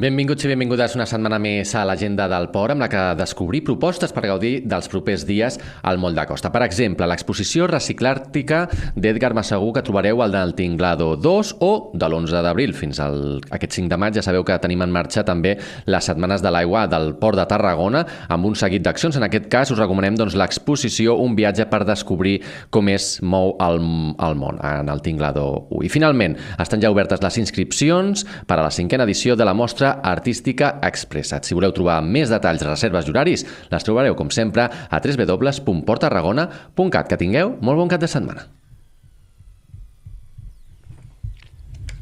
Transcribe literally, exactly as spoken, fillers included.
Benvinguts i benvingudes una setmana més a l'Agenda del Port, amb la que descobrir propostes per gaudir dels propers dies al Moll de Costa. Per exemple, l'exposició reciclàrtica d'Edgar Massagué que trobareu al del Tinglado dos o de l'onze d'abril fins al aquest cinc de maig. Ja sabeu que tenim en marxa també les setmanes de l'aigua del Port de Tarragona amb un seguit d'accions. En aquest cas us recomanem doncs, l'exposició Un viatge per descobrir com es mou el, el món en el Tinglado u. I finalment, estan ja obertes les inscripcions per a la cinquena edició de la mostra Artística Expressat. Si voleu trobar més detalls, reserves i horaris, les trobareu, com sempre, a w w w punt port tarragona punt cat. Que tingueu molt bon cap de setmana.